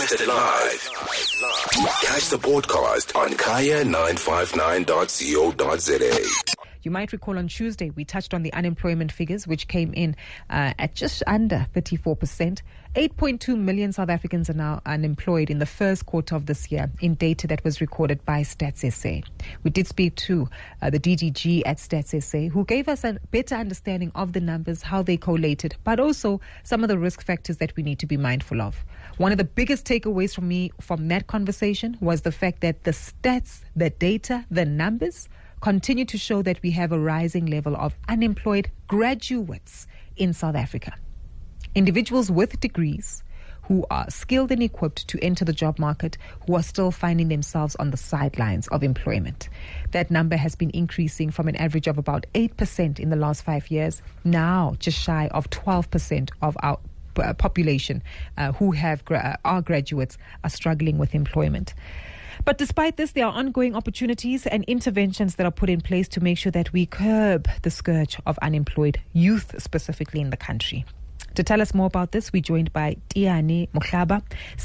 broadcasted live. Catch the podcast on kaya959.co.za. You might recall on Tuesday, we touched on the unemployment figures, which came in at just under 34%. 8.2 million South Africans are now unemployed in the first quarter of this year in data that was recorded by Stats SA. We did speak to the DDG at Stats SA, who gave us a better understanding of the numbers, how they collated, but also some of the risk factors that we need to be mindful of. One of the biggest takeaways from me from that conversation was the fact that the stats, the data, the numbers continue to show that we have a rising level of unemployed graduates in South Africa. Individuals with degrees who are skilled and equipped to enter the job market, who are still finding themselves on the sidelines of employment. That number has been increasing from an average of about 8% in the last 5 years, now just shy of 12% of our population who are graduates are struggling with employment. But despite this, there are ongoing opportunities and interventions that are put in place to make sure that we curb the scourge of unemployed youth, specifically in the country. To tell us more about this, we're joined by Tiani Mohlaba,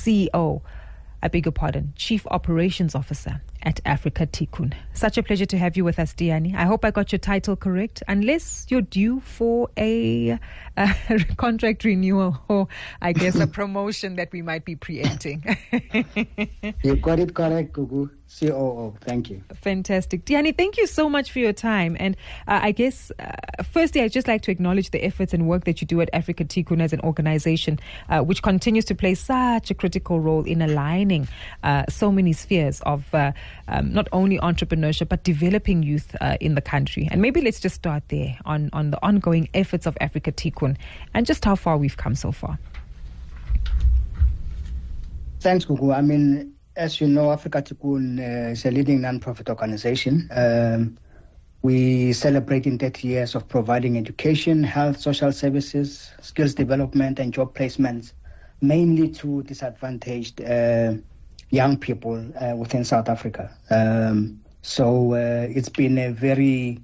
Chief Operations Officer at Africa Tikkun. Such a pleasure to have you with us, Tiani. I hope I got your title correct, unless you're due for a contract renewal or, I guess, a promotion that we might be preempting. You got it correct, Gugu. COO. Thank you. Fantastic. Tiani, thank you so much for your time. And I guess, firstly, I'd just like to acknowledge the efforts and work that you do at Africa Tikkun as an organization, which continues to play such a critical role in aligning so many spheres of not only entrepreneurship, but developing youth in the country. And maybe let's just start there on the ongoing efforts of Africa Tikkun and just how far we've come so far. Thanks, Gugu. I mean, as you know, Africa Tikkun is a leading non-profit organization. We celebrating 30 years of providing education, health, social services, skills development, and job placements, mainly to disadvantaged young people within South Africa. So it's been a very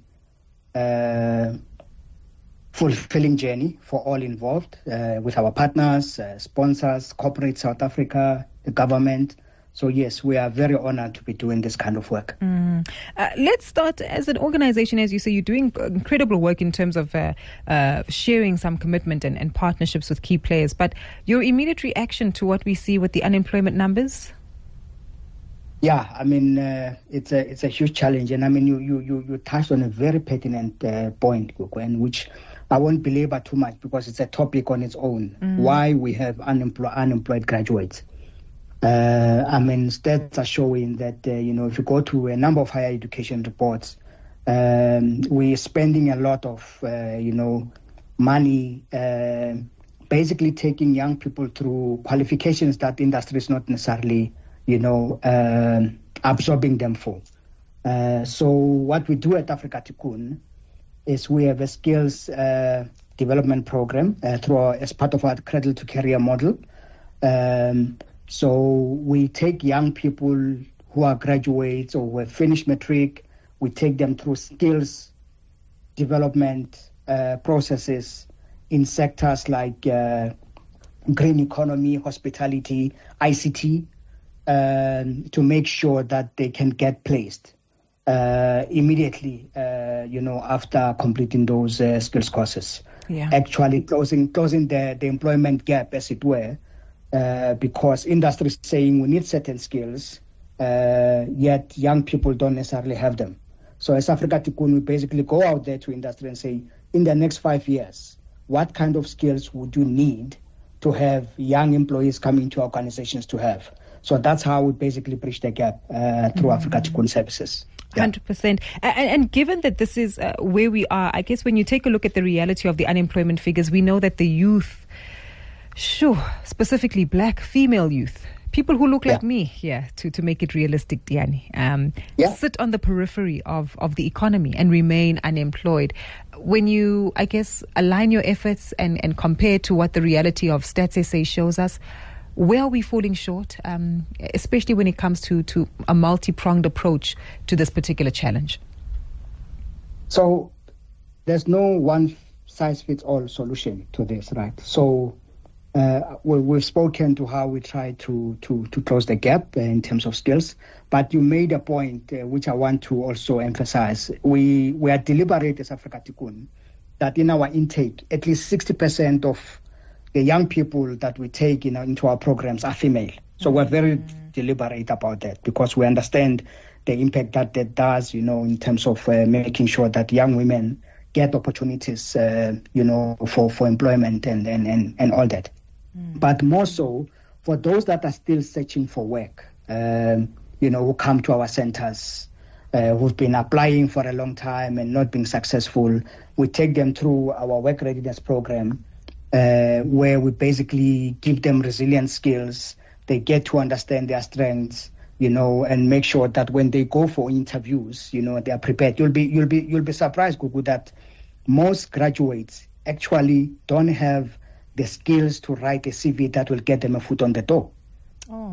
fulfilling journey for all involved, with our partners, sponsors, corporate South Africa, the government. So yes, we are very honored to be doing this kind of work. Let's start as an organization. As you say, you're doing incredible work in terms of sharing some commitment and partnerships with key players. But your immediate reaction to what we see with the unemployment numbers? Yeah, I mean, it's a huge challenge. And I mean, you touched on a very pertinent point, and which I won't belabor too much because it's a topic on its own. Why we have unemployed graduates. I mean, stats are showing that, if you go to a number of higher education reports, we're spending a lot of, money, basically taking young people through qualifications that the industry is not necessarily, absorbing them for. So what we do at Africa Tikkun is we have a skills development program as part of our Cradle to Career model. So we take young people who are graduates or who have finished matric, we take them through skills development processes in sectors like green economy, hospitality, ICT, to make sure that they can get placed immediately, after completing those skills courses. Yeah. Actually closing the employment gap, as it were. Because industry is saying we need certain skills, yet young people don't necessarily have them. So as Africa Tikkun, we basically go out there to industry and say, in the next 5 years, what kind of skills would you need to have young employees coming to organizations to have? So that's how we basically bridge the gap through Africa Tikkun services. 100%. And given that this is where we are, I guess when you take a look at the reality of the unemployment figures, we know that the youth, specifically black female youth, people who look like me, to make it realistic, Tiani, sit on the periphery of the economy and remain unemployed. When you, I guess, align your efforts and compare to what the reality of Stats SA shows us, where are we falling short, especially when it comes to a multi-pronged approach to this particular challenge? So there's no one-size-fits-all solution to this, right? So we've spoken to how we try to close the gap in terms of skills, but you made a point which I want to also emphasize. We are deliberate as Africa Tikkun that in our intake, at least 60% of the young people that we take into our programs are female. So we're very deliberate about that because we understand the impact that does, in terms of making sure that young women get opportunities, for employment and all that. But more so for those that are still searching for work, who come to our centers, who've been applying for a long time and not being successful, we take them through our work readiness program, where we basically give them resilient skills. They get to understand their strengths, and make sure that when they go for interviews, they are prepared. You'll be surprised, Gugu, that most graduates actually don't have the skills to write a CV that will get them a foot on the door. Oh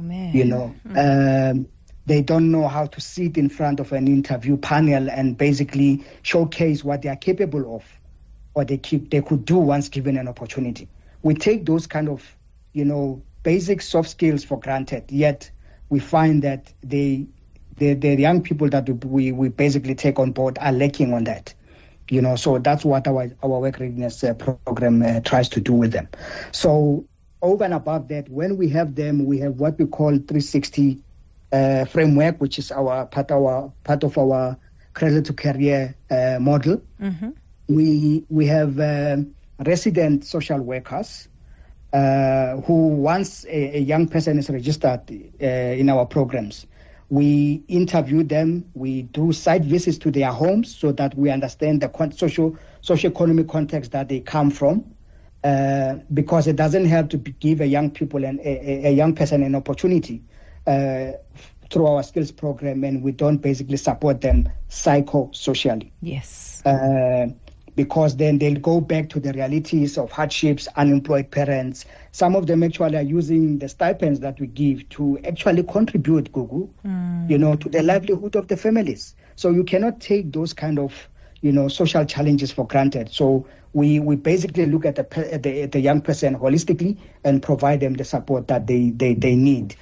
man. They don't know how to sit in front of an interview panel and basically showcase what they are capable of, or they could do once given an opportunity. We take those kind of, basic soft skills for granted, yet we find that the young people that we basically take on board are lacking on that. So that's what our work readiness program tries to do with them. So over and above that, when we have them, we have what we call 360 framework, which is part of our cradle to career model. Mm-hmm. We have resident social workers who, once a young person is registered in our programs, we interview them, we do site visits to their homes so that we understand the socio-economic context that they come from, because it doesn't help to give a young person an opportunity through our skills program, and we don't basically support them psychosocially. Yes. Because then they'll go back to the realities of hardships, unemployed parents. Some of them actually are using the stipends that we give to actually contribute, Gugu, to the livelihood of the families. So you cannot take those kind of, social challenges for granted. So we basically look at the young person holistically and provide them the support that they need.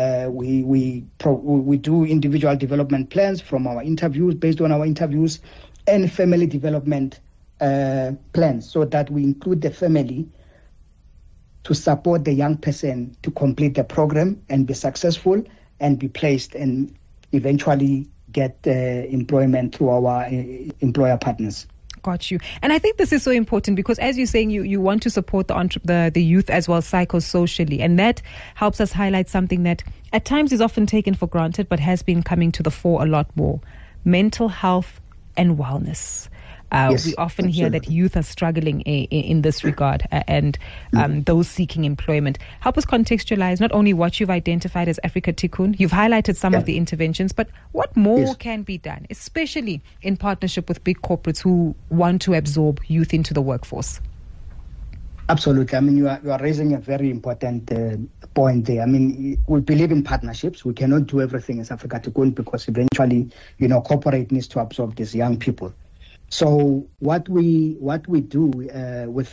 We do individual development plans from our interviews, based on our interviews, and family development plans, so that we include the family to support the young person to complete the program and be successful and be placed and eventually get employment through our employer partners. Got you. And I think this is so important because, as you're saying, you want to support the youth as well psychosocially, and that helps us highlight something that at times is often taken for granted but has been coming to the fore a lot more: mental health and wellness. Yes, we often absolutely. hear that youth are struggling in this regard, and those seeking employment. Help us contextualize not only what you've identified as Africa Tikkun, you've highlighted some of the interventions, but what more can be done, especially in partnership with big corporates who want to absorb youth into the workforce. Absolutely. I mean, you are raising a very important point there. I mean, we believe in partnerships. We cannot do everything as Africa Tikkun because eventually, corporate needs to absorb these young people. So what we do with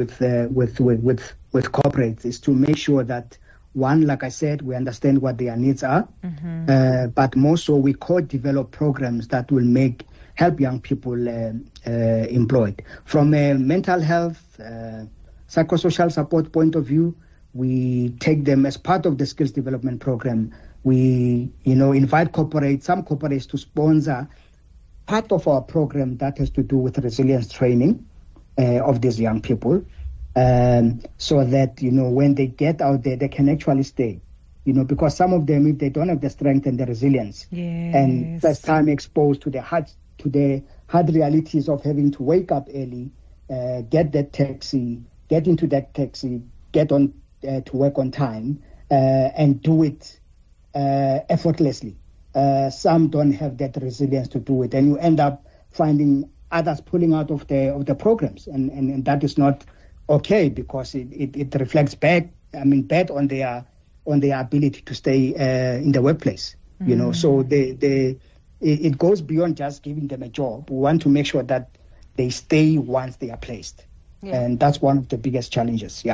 corporates is to make sure that, one, like I said, we understand what their needs are, but more so we co-develop programs that will help young people employed. From a mental health, psychosocial support point of view, we take them as part of the skills development program. We invite some corporates to sponsor part of our program that has to do with resilience training of these young people, so that, when they get out there, they can actually stay, because some of them, if they don't have the strength and the resilience, and first time exposed to the hard realities of having to wake up early, get into that taxi, get on to work on time, and do it effortlessly. Some don't have that resilience to do it, and you end up finding others pulling out of the programs, and that is not okay, because it reflects bad on their ability to stay in the workplace. So it goes beyond just giving them a job. We want to make sure that they stay once they are placed, and that's one of the biggest challenges.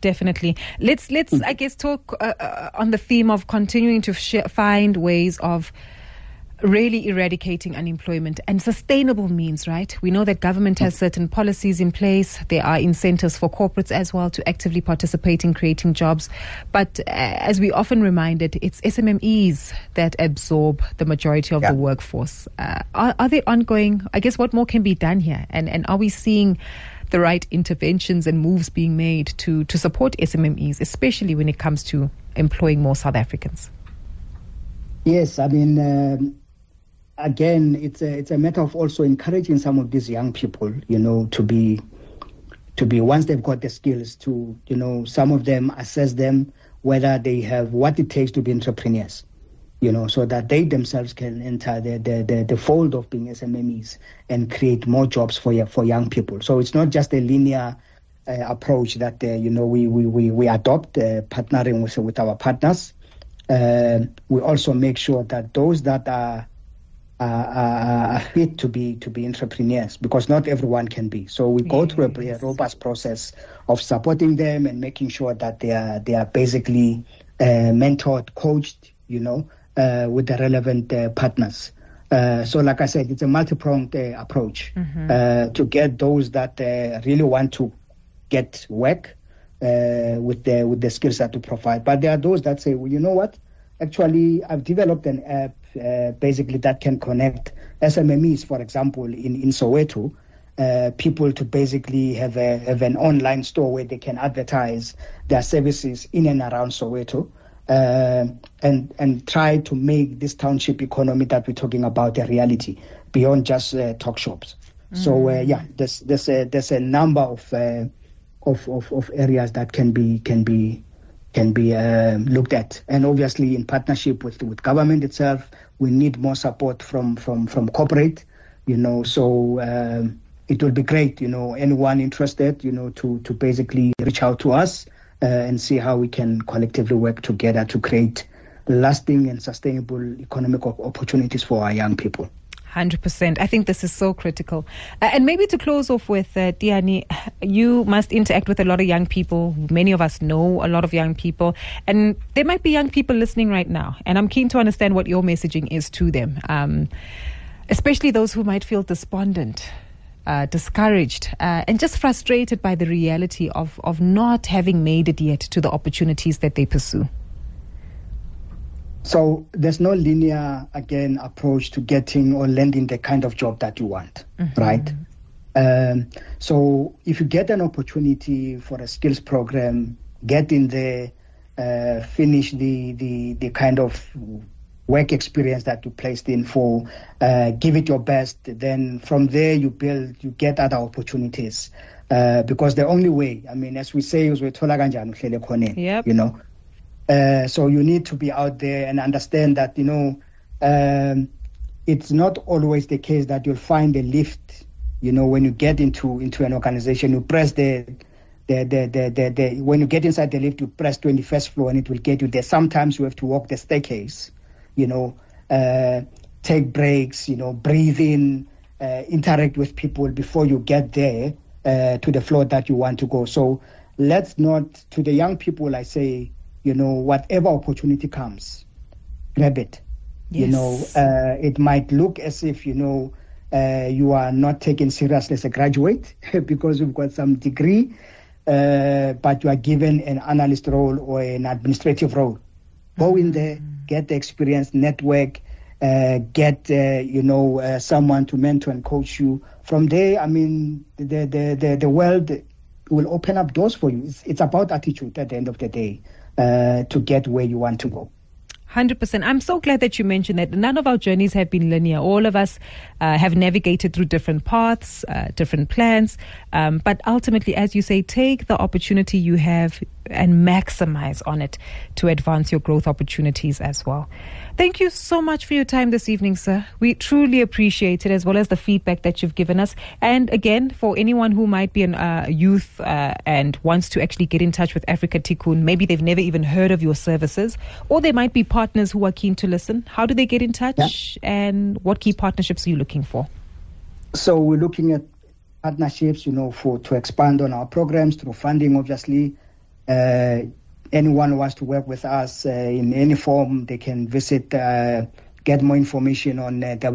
definitely. Let's I guess talk on the theme of continuing to find ways of really eradicating unemployment and sustainable means, right? We know that government has certain policies in place. There are incentives for corporates as well to actively participate in creating jobs. But as we often reminded, it's SMMEs that absorb the majority of the workforce. Are there ongoing, I guess, what more can be done here? And are we seeing the right interventions and moves being made to support SMMEs, especially when it comes to employing more South Africans? Yes, I mean, again, it's a matter of also encouraging some of these young people, to be once they've got the skills to, some of them assess them whether they have what it takes to be entrepreneurs, so that they themselves can enter the fold of being SMMEs and create more jobs for young people. So it's not just a linear approach that we adopt, partnering with our partners. We also make sure that those that are fit to be entrepreneurs, because not everyone can be. So we go through a robust process of supporting them and making sure that they are basically mentored, coached, with the relevant partners. So like I said, it's a multi-pronged approach to get those that really want to get work with the skills that we provide. But there are those that say, well, you know what? Actually, I've developed an app basically that can connect SMMEs, for example, in Soweto, people to basically have an online store where they can advertise their services in and around Soweto, and try to make this township economy that we're talking about a reality beyond just talk shops. So there's a number of areas that can be looked at, and obviously in partnership with government itself. We need more support from corporate, so it will be great, anyone interested, to basically reach out to us and see how we can collectively work together to create lasting and sustainable economic opportunities for our young people. 100%. I think this is so critical. And maybe to close off with, Diani, you must interact with a lot of young people. Many of us know a lot of young people. And there might be young people listening right now. And I'm keen to understand what your messaging is to them, especially those who might feel despondent, discouraged, and just frustrated by the reality of not having made it yet to the opportunities that they pursue. So there's no linear, again, approach to getting or landing the kind of job that you want, right? So if you get an opportunity for a skills program, get in there, finish the kind of work experience that you placed in for, give it your best. Then from there you get other opportunities. Because the only way, I mean, as we say, is so you need to be out there and understand that, it's not always the case that you'll find a lift, when you get into an organization. You press when you get inside the lift, you press 21st floor and it will get you there. Sometimes you have to walk the staircase, take breaks, breathe in, interact with people before you get there to the floor that you want to go. So let's not, to the young people, I say, whatever opportunity comes, grab it. Yes. It might look as if, you are not taken seriously as a graduate because you've got some degree, but you are given an analyst role or an administrative role. Go in there, get the experience, network, get, someone to mentor and coach you. From there, I mean, the world will open up doors for you. It's about attitude at the end of the day. To get where you want to go. 100%. I'm so glad that you mentioned that. None of our journeys have been linear. All of us have navigated through different paths, different plans. But ultimately, as you say, take the opportunity you have and maximize on it to advance your growth opportunities as well. Thank you so much for your time this evening, sir. We truly appreciate it, as well as the feedback that you've given us. And again, for anyone who might be a youth and wants to actually get in touch with Africa Tikkun, maybe they've never even heard of your services, or they might be partners who are keen to listen. How do they get in touch, and what key partnerships are you looking for? So we're looking at partnerships, to expand on our programs through funding, obviously. anyone who wants to work with us in any form, they can visit, get more information on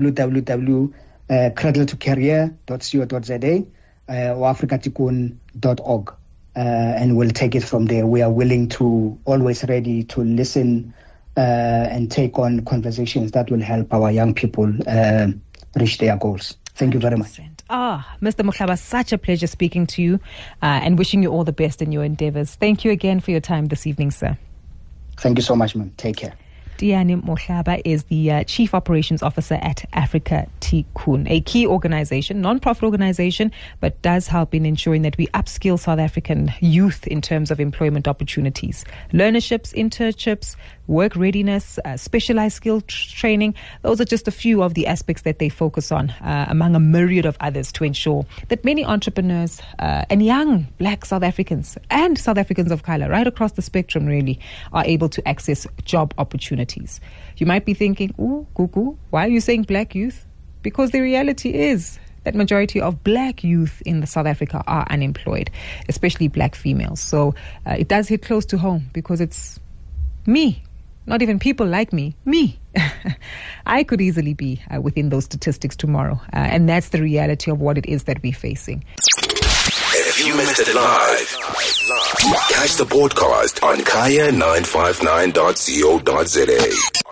www.cradletocareer.co.za or afrikatikun.org, and we'll take it from there. We are willing to, always ready to listen and take on conversations that will help our young people reach their goals. Thank you very much. Mr. Mohlaba, such a pleasure speaking to you and wishing you all the best in your endeavors. Thank you again for your time this evening, sir. Thank you so much, ma'am. Take care. Diani Mohlaba is the Chief Operations Officer at Africa Tikkun, a key organization, non-profit organization, but does help in ensuring that we upskill South African youth in terms of employment opportunities. Learnerships, internships, work readiness, specialized skill training. Those are just a few of the aspects that they focus on among a myriad of others to ensure that many entrepreneurs and young black South Africans and South Africans of color right across the spectrum really are able to access job opportunities. You might be thinking, ooh, cuckoo, why are you saying black youth? Because the reality is that majority of black youth in South Africa are unemployed, especially black females. So it does hit close to home because it's me, not even people like me. I could easily be within those statistics tomorrow. And that's the reality of what it is that we're facing. If you missed it live, catch the podcast on kaya959.co.za.